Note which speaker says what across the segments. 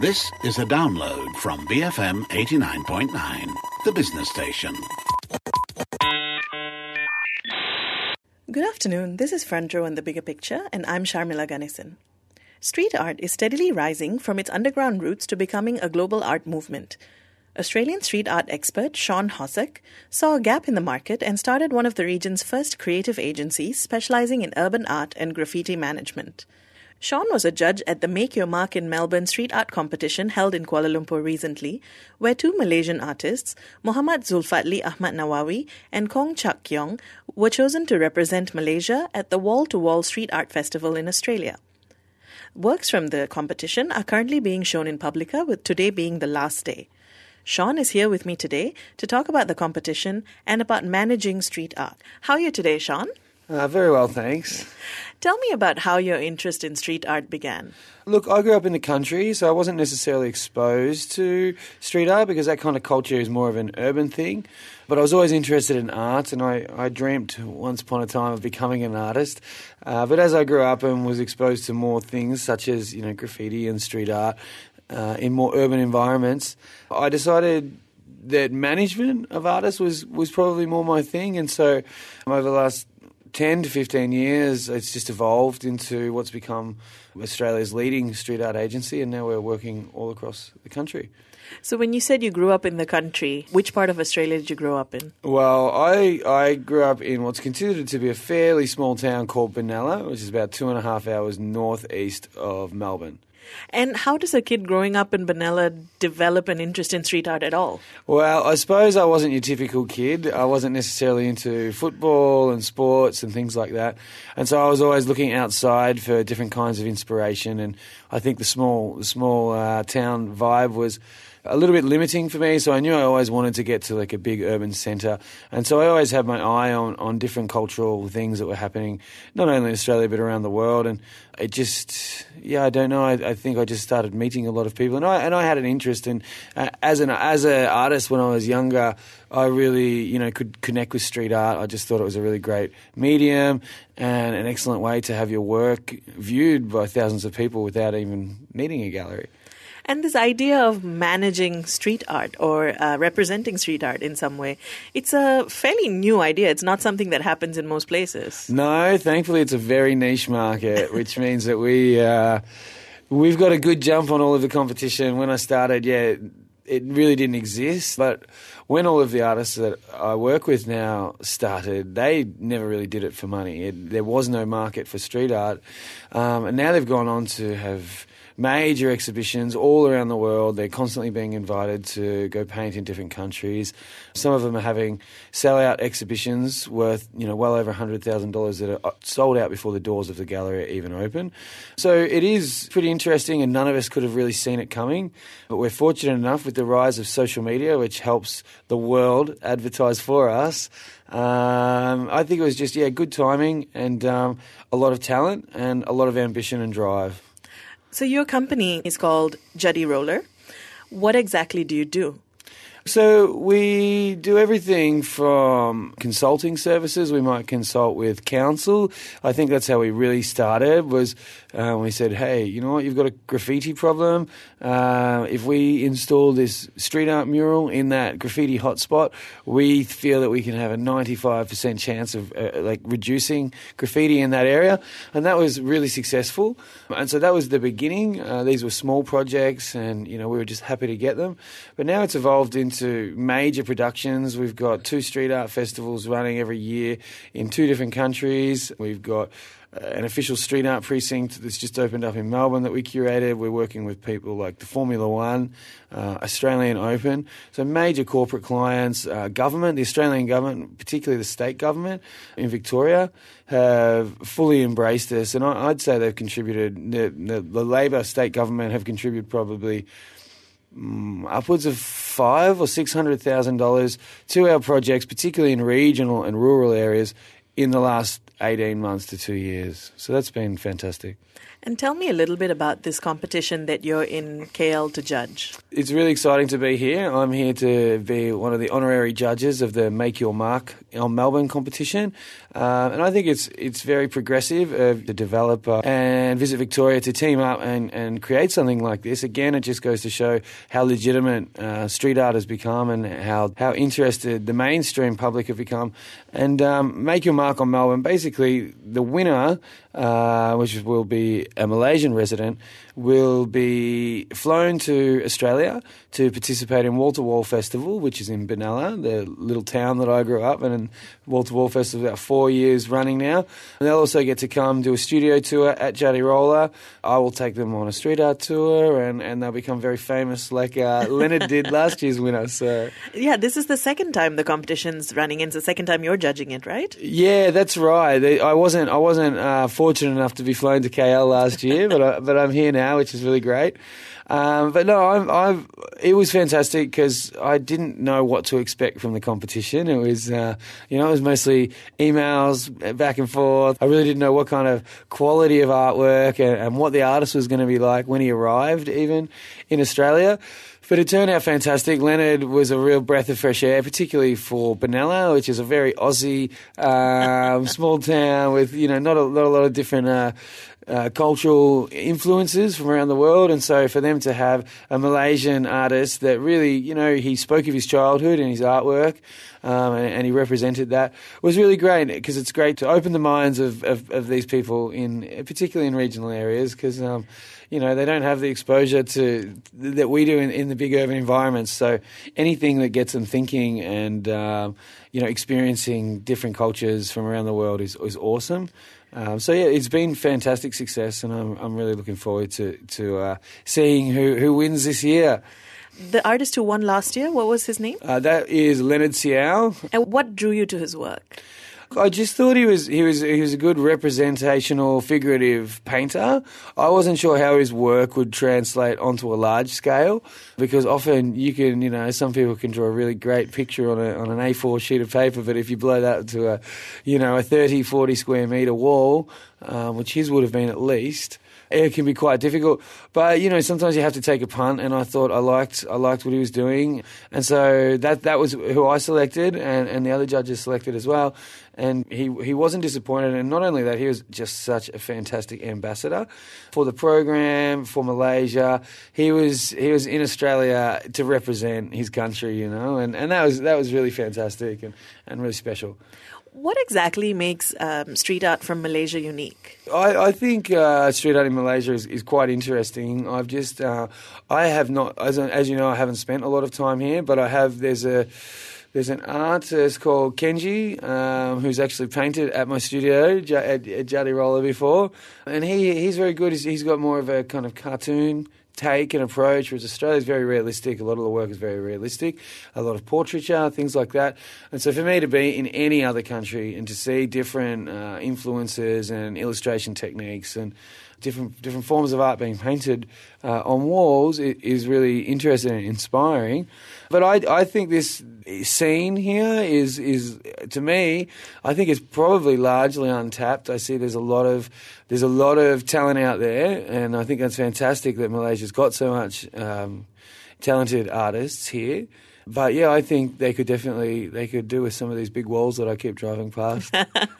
Speaker 1: This is a download from BFM 89.9, the business station.
Speaker 2: Good afternoon, this is Front Row in the Bigger Picture, and I'm Sharmila Ganesan. Street art is steadily rising from its underground roots to becoming a global art movement. Australian street art expert Sean Hossack saw a gap in the market and started one of the region's first creative agencies specializing in urban art and graffiti management. Sean was a judge at the Make Your Mark in Melbourne street art competition held in Kuala Lumpur recently, where two Malaysian artists, Muhammad Zulfatli Ahmad Nawawi and Kong Chak Kiong, were chosen to represent Malaysia at the Wall to Wall Street Art Festival in Australia. Works from the competition are currently being shown in Publica, with today being the last day. Sean is here with me today to talk about the competition and about managing street art. How are you today, Sean?
Speaker 3: Very well, thanks.
Speaker 2: Tell me about how your interest in street art began.
Speaker 3: Look, I grew up in the country, so I wasn't necessarily exposed to street art because that kind of culture is more of an urban thing. But I was always interested in art, and I dreamt once upon a time of becoming an artist. But as I grew up and was exposed to more things such as, graffiti and street art in more urban environments, I decided that management of artists was probably more my thing. And so over the last 10 to 15 years, it's just evolved into what's become Australia's leading street art agency, and now we're working all across the country.
Speaker 2: So when you said you grew up in the country, which part of Australia did you grow up in?
Speaker 3: Well, I grew up in what's considered to be a fairly small town called Benalla, which is about 2.5 hours northeast of Melbourne.
Speaker 2: And how does a kid growing up in Benalla develop an interest in street art at all?
Speaker 3: Well, I suppose I wasn't your typical kid. I wasn't necessarily into football and sports and things like that. And so I was always looking outside for different kinds of inspiration. And I think the small town vibe was a little bit limiting for me, so I knew I always wanted to get to like a big urban centre. And so I always had my eye on different cultural things that were happening, not only in Australia but around the world. And it just, I don't know, I think I just started meeting a lot of people. And I had an interest in, as an artist when I was younger, I really, could connect with street art. I just thought it was a really great medium and an excellent way to have your work viewed by thousands of people without even needing a gallery.
Speaker 2: And this idea of managing street art or representing street art in some way, it's a fairly new idea. It's not something that happens in most places.
Speaker 3: No, thankfully it's a very niche market, which means that we've got a good jump on all of the competition. When I started, it really didn't exist. But when all of the artists that I work with now started, they never really did it for money. There was no market for street art. And now they've gone on to have major exhibitions all around the world. They're constantly being invited to go paint in different countries. Some of them are having sell-out exhibitions worth, well over $100,000 that are sold out before the doors of the gallery are even open. So it is pretty interesting, and none of us could have really seen it coming. But we're fortunate enough with the rise of social media, which helps the world advertise for us. I think it was just, good timing and a lot of talent and a lot of ambition and drive.
Speaker 2: So your company is called Juddy Roller. What exactly do you do?
Speaker 3: So we do everything from consulting services. We might consult with council. I think that's how we really started, was we said, hey, you know what, you've got a graffiti problem. If we install this street art mural in that graffiti hotspot, we feel that we can have a 95% chance of reducing graffiti in that area. And that was really successful. And so that was the beginning. These were small projects, and we were just happy to get them. But now it's evolved into major productions. We've got 2 street art festivals running every year in 2 different countries. We've got an official street art precinct that's just opened up in Melbourne that we curated. We're working with people like the Formula One, Australian Open. So major corporate clients, government, the Australian government, particularly the state government in Victoria, have fully embraced this. And I'd say they've contributed, the Labor state government have contributed probably upwards of $500,000 or $600,000 to our projects, particularly in regional and rural areas, in the last 18 months to 2 years. So that's been fantastic.
Speaker 2: And tell me a little bit about this competition that you're in KL to judge.
Speaker 3: It's really exciting to be here. I'm here to be one of the honorary judges of the Make Your Mark on Melbourne competition. And I think it's very progressive of the developer and Visit Victoria to team up and create something like this. Again, it just goes to show how legitimate street art has become and how interested the mainstream public have become. And Make Your Mark on Melbourne, basically the winner, which will be a Malaysian resident, will be flown to Australia to participate in Wall to Wall Festival, which is in Benalla, the little town that I grew up in. And Wall to Wall Festival is about 4 years running now. And they'll also get to come do a studio tour at Jati Roller. I will take them on a street art tour, and they'll become very famous like Leonard did last year's winner. So
Speaker 2: yeah, this is the second time the competition's running, and it's the second time you're judging it, right?
Speaker 3: Yeah, that's right. I wasn't fortunate enough to be flown to KL last year, but I'm here now, which is really great. But no, it was fantastic because I didn't know what to expect from the competition. It was, it was mostly emails back and forth. I really didn't know what kind of quality of artwork and what the artist was going to be like when he arrived, even in Australia. But it turned out fantastic. Leonard was a real breath of fresh air, particularly for Benalla, which is a very Aussie small town with not a lot of different cultural influences from around the world. And so for them to have a Malaysian artist that really, he spoke of his childhood and his artwork, and he represented that, was really great, because it's great to open the minds of these people, particularly in regional areas, because they don't have the exposure that we do in the big urban environments. So anything that gets them thinking and experiencing different cultures from around the world is awesome. So yeah, it's been fantastic success, and I'm really looking forward to seeing who wins this year.
Speaker 2: The artist who won last year, what was his name?
Speaker 3: That is Leonard Siao.
Speaker 2: And what drew you to his work?
Speaker 3: I just thought he was a good representational, figurative painter. I wasn't sure how his work would translate onto a large scale, because often you can, some people can draw a really great picture on an A4 sheet of paper, but if you blow that to a 30, 40 square metre wall, which his would have been at least, it can be quite difficult. But, sometimes you have to take a punt, and I thought I liked what he was doing. And so that was who I selected, and the other judges selected as well. And he wasn't disappointed. And not only that, he was just such a fantastic ambassador for the program, for Malaysia. He was in Australia to represent his country, and that was really fantastic and really special.
Speaker 2: What exactly makes street art from Malaysia unique?
Speaker 3: I think street art in Malaysia is quite interesting. I've just I have not, as you know, I haven't spent a lot of time here, but I have. There's an artist called Kenji who's actually painted at my studio at Jati Roller before, and he's very good. He's got more of a kind of cartoon take and approach, whereas Australia's very realistic. A lot of the work is very realistic, a lot of portraiture, things like that. And so for me to be in any other country and to see different influences and illustration techniques and different forms of art being painted on walls is really interesting and inspiring. But I think this scene here is to me, I think it's probably largely untapped. I see there's a lot of talent out there, and I think that's fantastic that Malaysia's got so much talented artists here. But yeah, I think they could do with some of these big walls that I keep driving past.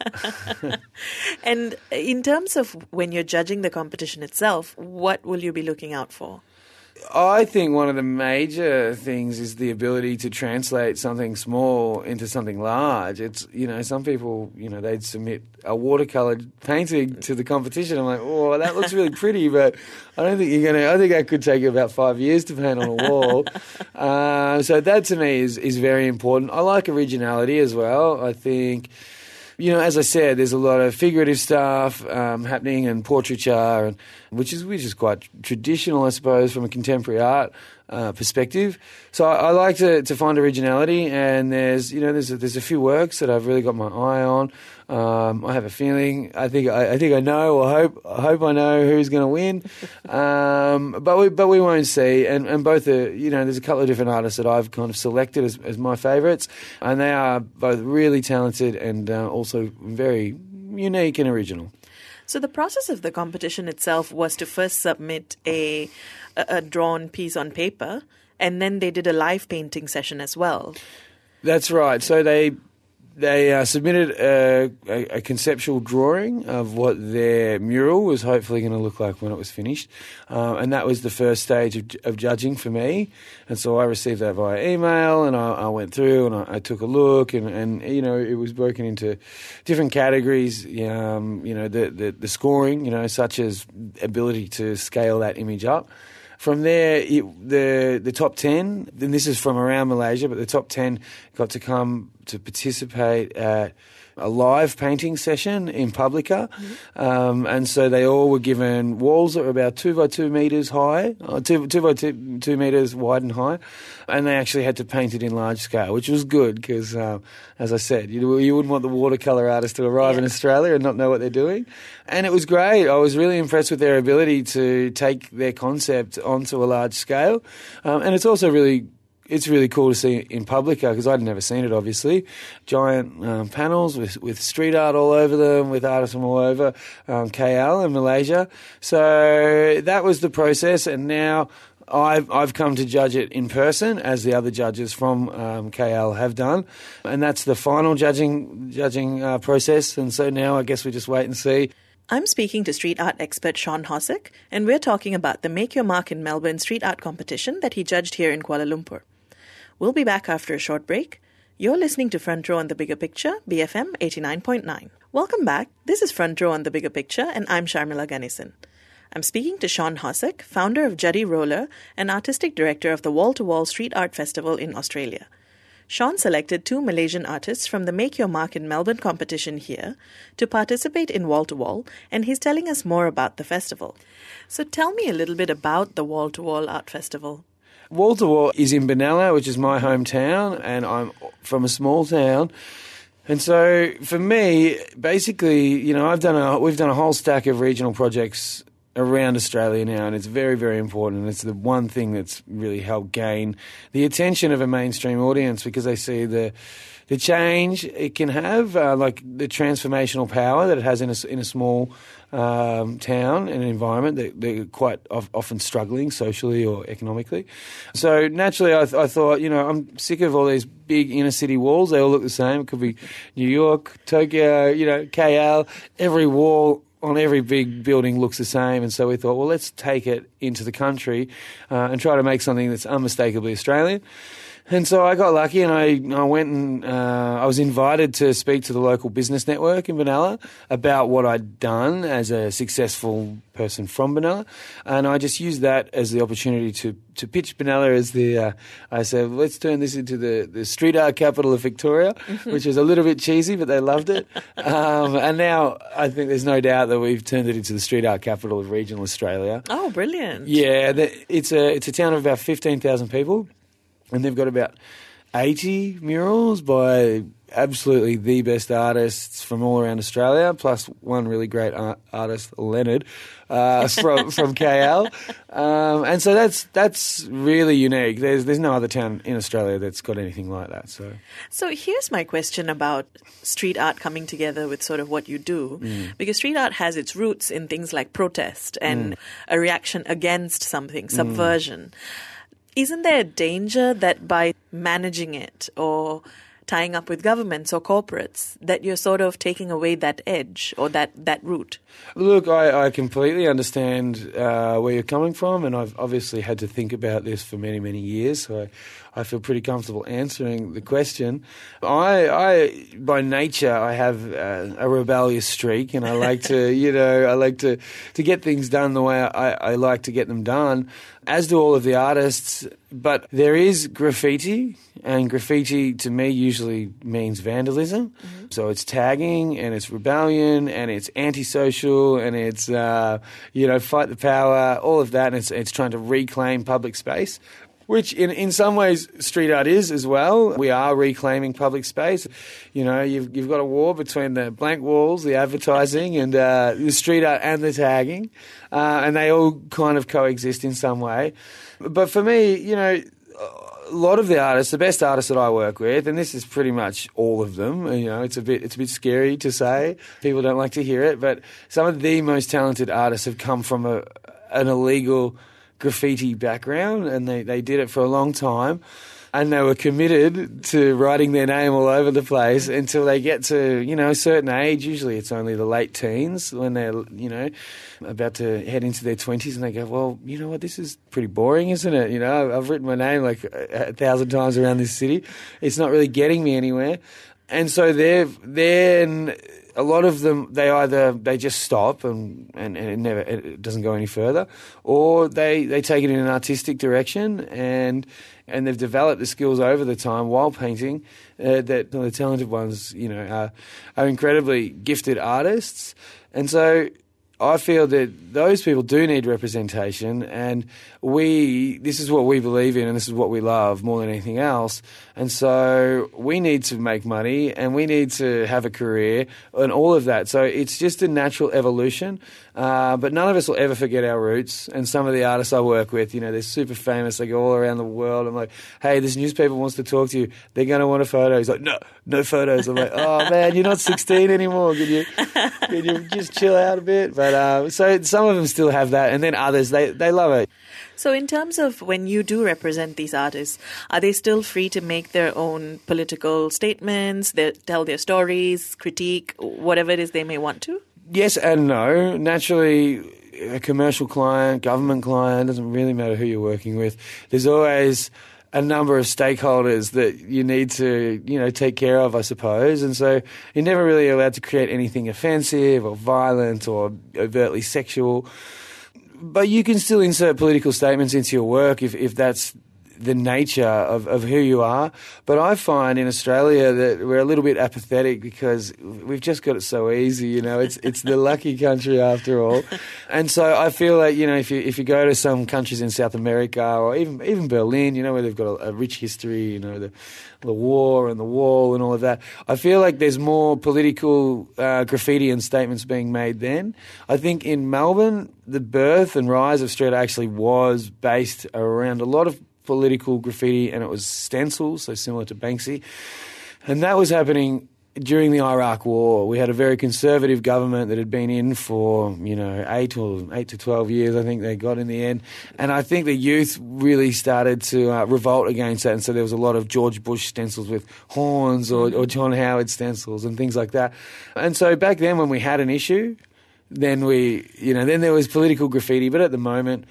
Speaker 2: And in terms of when you're judging the competition itself, what will you be looking out for?
Speaker 3: I think one of the major things is the ability to translate something small into something large. It's, some people, they'd submit a watercolour painting to the competition. I'm like, oh, that looks really pretty, but I don't think I think that could take you about 5 years to paint on a wall. So that to me is very important. I like originality as well. I think, as I said, there's a lot of figurative stuff happening and portraiture, and which is quite traditional, I suppose, from a contemporary art perspective. So I like to find originality, and there's a few works that I've really got my eye on. I have a feeling. I think I know, or hope I know who's going to win. But we won't see. And both there's a couple of different artists that I've kind of selected as my favourites, and they are both really talented and also very unique and original.
Speaker 2: So the process of the competition itself was to first submit a drawn piece on paper, and then they did a live painting session as well.
Speaker 3: That's right. So they submitted a conceptual drawing of what their mural was hopefully going to look like when it was finished. And that was the first stage of judging for me. And so I received that via email, and I went through and I took a look, and it was broken into different categories, the scoring, such as ability to scale that image up. From there, the top 10, and this is from around Malaysia, but the top 10 got to come to participate at a live painting session in Publica.
Speaker 2: Mm-hmm.
Speaker 3: And so they all were given walls that were about 2 by 2 metres high, 2 by 2 metres wide and high, and they actually had to paint it in large scale, which was good because, as I said, you wouldn't want the watercolour artist to arrive in Australia and not know what they're doing. And it was great. I was really impressed with their ability to take their concept onto a large scale. And it's also it's really cool to see in Publica because I'd never seen it, obviously. Giant panels with street art all over them, with artists from all over KL and Malaysia. So that was the process, and now I've come to judge it in person, as the other judges from KL have done, and that's the final judging process. And so now I guess we just wait and see.
Speaker 2: I'm speaking to street art expert Sean Hossack, and we're talking about the Make Your Mark in Melbourne street art competition that he judged here in Kuala Lumpur. We'll be back after a short break. You're listening to Front Row on the Bigger Picture, BFM 89.9. Welcome back. This is Front Row on the Bigger Picture, and I'm Sharmila Ganesan. I'm speaking to Sean Hossack, founder of Juddy Roller and artistic director of the Wall to Wall Street Art Festival in Australia. Sean selected 2 Malaysian artists from the Make Your Mark in Melbourne competition here to participate in Wall to Wall, and he's telling us more about the festival. So tell me a little bit about the Wall to Wall Art Festival.
Speaker 3: Wall to Wall is in Benalla, which is my hometown, and I'm from a small town. And so for me, basically, we've done a whole stack of regional projects around Australia now, and it's very, very important. And it's the one thing that's really helped gain the attention of a mainstream audience because they see the change it can have, like the transformational power that it has in a small town and environment that they're quite often struggling socially or economically. So naturally, I thought, I'm sick of all these big inner city walls. They all look the same. It could be New York, Tokyo, KL. Every wall on every big building looks the same. And so we thought, well, let's take it into the country and try to make something that's unmistakably Australian. And so I got lucky, and I went and I was invited to speak to the local business network in Benalla about what I'd done as a successful person from Benalla, and I just used that as the opportunity to pitch Benalla as I said, let's turn this into the street art capital of Victoria, which was a little bit cheesy, but they loved it. And now I think there's no doubt that we've turned it into the street art capital of regional Australia.
Speaker 2: Oh, brilliant.
Speaker 3: Yeah, it's a town of about 15,000 people. And they've got about 80 murals by absolutely the best artists from all around Australia, plus one really great artist, Leonard, from KL. And so that's really unique. There's no other town in Australia that's got anything like that. So
Speaker 2: here's my question about street art coming together with sort of what you do. Because street art has its roots in things like protest and a reaction against something, subversion. Isn't there a danger that by managing it or tying up with governments or corporates that you're sort of taking away that edge or that route?
Speaker 3: Look, I completely understand where you're coming from, and I've obviously had to think about this for many, many years, so I feel pretty comfortable answering the question. I by nature, I have a rebellious streak, and I like to, to get things done the way I like to get them done, as do all of the artists. But there is graffiti, and graffiti to me usually means vandalism. So it's tagging, and it's rebellion, and it's antisocial, and it's fight the power, all of that, and it's trying to reclaim public space. Which in some ways street art is as well. We are reclaiming public space. You've got a war between the blank walls, the advertising, and the street art and the tagging, and they all kind of coexist in some way. But for me, a lot of the artists, the best artists that I work with, and this is pretty much all of them, it's a bit scary to say. People don't like to hear it, but some of the most talented artists have come from an illegal graffiti background, and they did it for a long time. And they were committed to writing their name all over the place until they get to, a certain age. Usually it's only the late teens when they're, about to head into their 20s, and they go, well, you know what, this is pretty boring, isn't it? I've written my name like 1,000 times around this city. It's not really getting me anywhere. And so then a lot of them, they just stop and it doesn't go any further, or they take it in an artistic direction and they've developed the skills over the time while painting that the talented ones, are incredibly gifted artists. And so I feel that those people do need representation, and this is what we believe in and this is what we love more than anything else. And so we need to make money and we need to have a career and all of that. So it's just a natural evolution. But none of us will ever forget our roots. And some of the artists I work with, they're super famous. They go all around the world. I'm like, hey, this newspaper wants to talk to you. They're going to want a photo. He's like, no photos. I'm like, oh man, you're not 16 anymore. Can you just chill out a bit? But so some of them still have that. And then others, they love it.
Speaker 2: So in terms of when you do represent these artists, are they still free to make their own political statements, tell their stories, critique, whatever it is they may want to?
Speaker 3: Yes and no. Naturally, a commercial client, government client, doesn't really matter who you're working with. There's always a number of stakeholders that you need to, take care of, I suppose. And so you're never really allowed to create anything offensive or violent or overtly sexual. But you can still insert political statements into your work if that's the nature of who you are. But I find in Australia that we're a little bit apathetic because we've just got it so easy, it's the lucky country after all. And so I feel like, if you go to some countries in South America or even Berlin, where they've got a rich history, the war and the wall and all of that, I feel like there's more political graffiti and statements being made then. I think in Melbourne, the birth and rise of street actually was based around a lot of political graffiti, and it was stencils, so similar to Banksy. And that was happening during the Iraq War. We had a very conservative government that had been in for, 8 to 12 years, I think they got in the end. And I think the youth really started to revolt against that. And so there was a lot of George Bush stencils with horns or John Howard stencils and things like that. And so back then when we had an issue, then then there was political graffiti. But at the moment,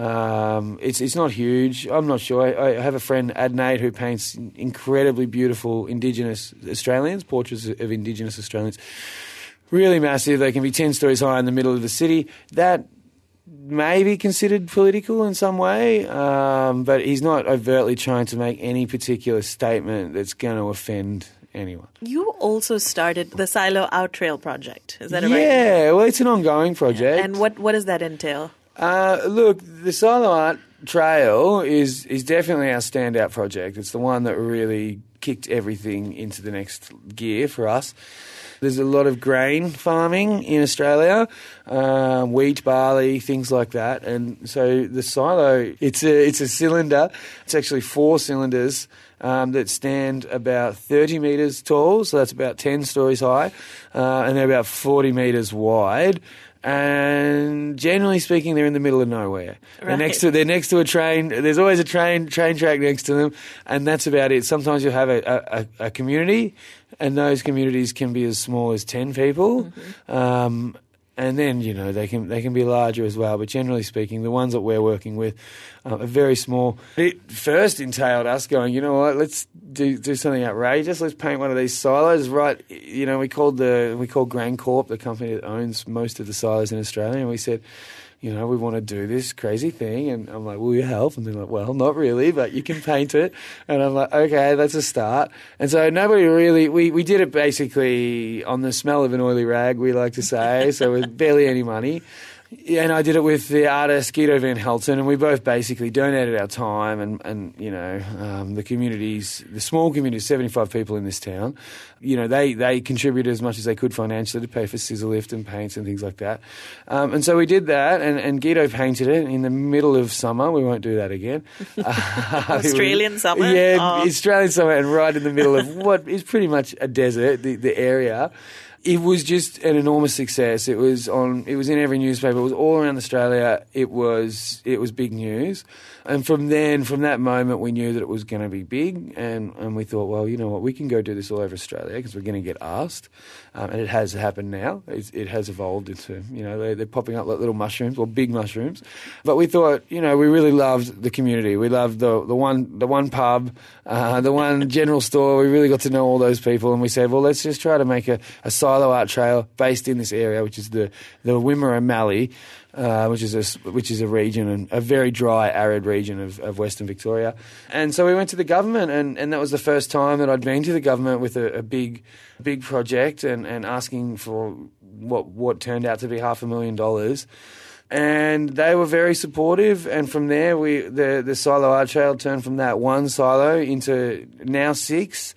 Speaker 3: it's not huge. I'm not sure. I have a friend, Adnaid, who paints incredibly beautiful Indigenous Australians, portraits of Indigenous Australians. Really massive. They can be 10 stories high in the middle of the city. That may be considered political in some way, but he's not overtly trying to make any particular statement that's going to offend anyone.
Speaker 2: You also started the Silo Out Trail project. Is that right?
Speaker 3: Yeah, well, it's an ongoing project.
Speaker 2: And what does that entail?
Speaker 3: Look, the Silo Art Trail is definitely our standout project. It's the one that really kicked everything into the next gear for us. There's a lot of grain farming in Australia, wheat, barley, things like that. And so the silo, it's a cylinder. It's actually 4 cylinders that stand about 30 metres tall, so that's about 10 stories high, and they're about 40 metres wide. And generally speaking, they're in the middle of nowhere.
Speaker 2: Right.
Speaker 3: They're next to a train. There's always a train track next to them, and that's about it. Sometimes you'll have a community, and those communities can be as small as 10 people. Mm-hmm. And then, they can be larger as well. But generally speaking, the ones that we're working with are very small. It first entailed us going, you know what, let's do something outrageous. Let's paint one of these silos. Right, we called GrainCorp, the company that owns most of the silos in Australia, and we said, we want to do this crazy thing. And I'm like, will you help? And they're like, well, not really, but you can paint it. And I'm like, okay, that's a start. And so nobody really, we did it basically on the smell of an oily rag, we like to say, so with barely any money. Yeah, and I did it with the artist Guido van Helten, and we both basically donated our time and the communities, the small community, 75 people in this town, they contributed as much as they could financially to pay for scissor lift and paints and things like that. And so we did that, and Guido painted it in the middle of summer. We won't do that again.
Speaker 2: Australian summer?
Speaker 3: Yeah, Australian summer, and right in the middle of what is pretty much a desert, the area. It was just an enormous success. It was in every newspaper. It was all around Australia. It was big news. And from that moment, we knew that it was going to be big. And we thought, well, you know what, we can go do this all over Australia because we're going to get asked. And it has happened now. It has evolved into, they're popping up like little mushrooms or big mushrooms. But we thought, we really loved the community. We loved the one pub, the one general store. We really got to know all those people. And we said, well, let's just try to make a silo art trail based in this area, which is the Wimmera Mallee, which is a region, a very dry, arid region of Western Victoria. And so we went to the government, and that was the first time that I'd been to the government with a big project and asking for what turned out to be $500,000. And they were very supportive, and from there, the silo art trail turned from that one silo into now 6,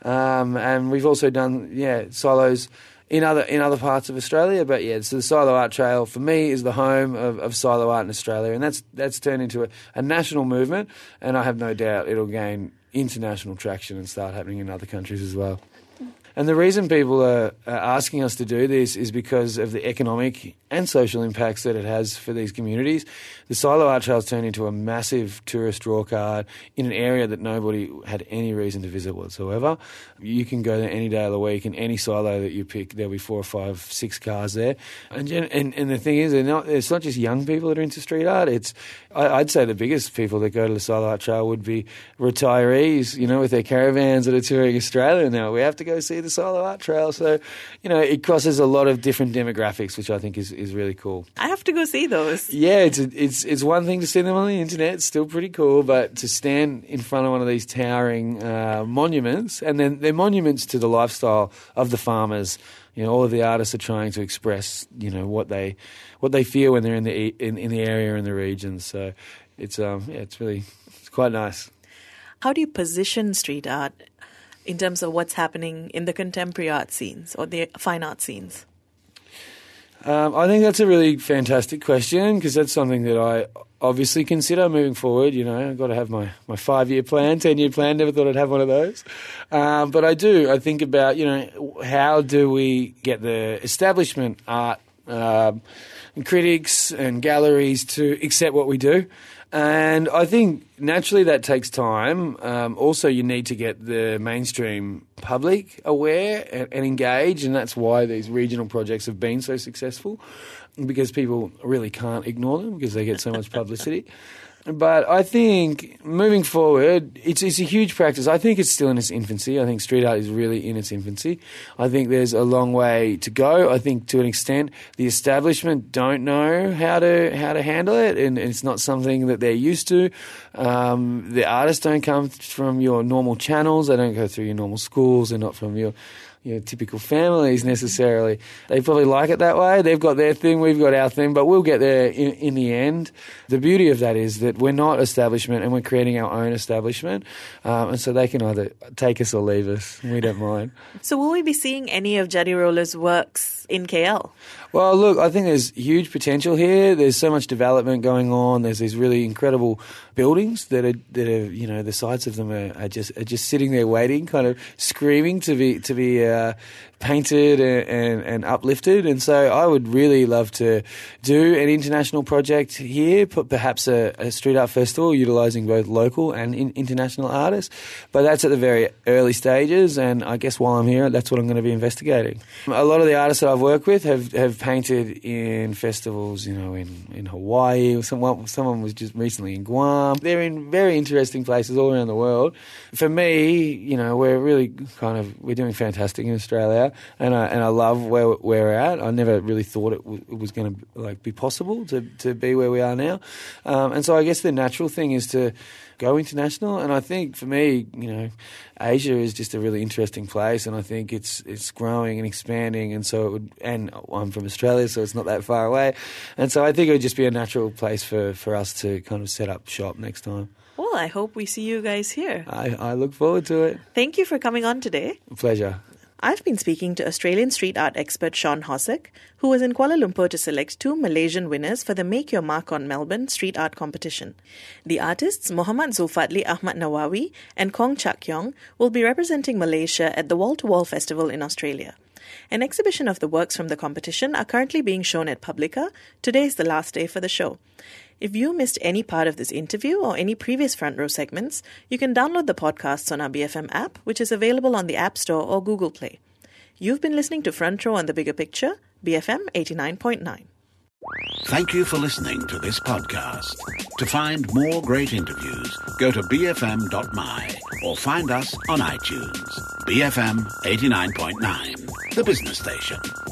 Speaker 3: and we've also done silos in other parts of Australia. But so the Silo Art Trail for me is the home of silo art in Australia, and that's turned into a national movement, and I have no doubt it'll gain international traction and start happening in other countries as well. And the reason people are asking us to do this is because of the economic and social impacts that it has for these communities. The Silo Art Trail has turned into a massive tourist draw card in an area that nobody had any reason to visit whatsoever. You can go there any day of the week, and any silo that you pick, there'll be 4, 5, 6 cars there. And the thing is, it's not just young people that are into street art. I'd say the biggest people that go to the Silo Art Trail would be retirees, with their caravans that are touring Australia now. We have to go see the Silo Art Trail. So, it crosses a lot of different demographics, which I think is really cool.
Speaker 2: I have to go see those.
Speaker 3: Yeah, it's one thing to see them on the internet. It's still pretty cool, but to stand in front of one of these towering monuments, and then they're monuments to the lifestyle of the farmers. All of the artists are trying to express, what they feel when they're in the area and the region. So it's quite nice.
Speaker 2: How do you position street art in terms of what's happening in the contemporary art scenes or the fine art scenes?
Speaker 3: I think that's a really fantastic question, because that's something that I obviously consider moving forward. I've got to have my 5-year plan, 10-year plan. Never thought I'd have one of those. But I do. I think about, how do we get the establishment art critics and galleries to accept what we do? And I think naturally that takes time. Also, you need to get the mainstream public aware and engaged, and that's why these regional projects have been so successful, because people really can't ignore them because they get so much publicity. But I think moving forward, it's a huge practice. I think it's still in its infancy. I think street art is really in its infancy. I think there's a long way to go. I think to an extent the establishment don't know how to handle it, and it's not something that they're used to. The artists don't come from your normal channels. They don't go through your normal schools. They're not from your typical families necessarily. They probably like it that way. They've got their thing, we've got our thing, but we'll get there in the end. The beauty of that is that we're not establishment and we're creating our own establishment. And so they can either take us or leave us. We don't mind.
Speaker 2: So will we be seeing any of Juddy Roller's works in KL?
Speaker 3: Well, look, I think there's huge potential here. There's so much development going on. There's these really incredible buildings that are the sides of them are just sitting there waiting, kind of screaming to be painted and uplifted. And so I would really love to do an international project here, perhaps a street art festival utilising both local and international artists. But that's at the very early stages, and I guess while I'm here, that's what I'm going to be investigating. A lot of the artists that I've worked with have painted in festivals, in Hawaii. Someone was just recently in Guam. They're in very interesting places all around the world. For me, we're really we're doing fantastic in Australia. and I love where we're at. I never really thought it was going to be possible to be where we are now, and so I guess the natural thing is to go international. And I think for me, Asia is just a really interesting place, and I think it's growing and expanding. And so and I'm from Australia, so it's not that far away, and so I think it would just be a natural place for us to kind of set up shop next time.
Speaker 2: Well, I hope we see you guys here.
Speaker 3: I look forward to it.
Speaker 2: Thank you for coming on today.
Speaker 3: Pleasure.
Speaker 2: I've been speaking to Australian street art expert Sean Hossack, who was in Kuala Lumpur to select 2 Malaysian winners for the Make Your Mark on Melbourne street art competition. The artists Muhammad Zulfadli Ahmad Nawawi and Kong Chak Yong will be representing Malaysia at the Wall to Wall Festival in Australia. An exhibition of the works from the competition are currently being shown at Publica. Today is the last day for the show. If you missed any part of this interview or any previous Front Row segments, you can download the podcasts on our BFM app, which is available on the App Store or Google Play. You've been listening to Front Row on the Bigger Picture, BFM 89.9.
Speaker 1: Thank you for listening to this podcast. To find more great interviews, go to bfm.my or find us on iTunes. BFM 89.9, the business station.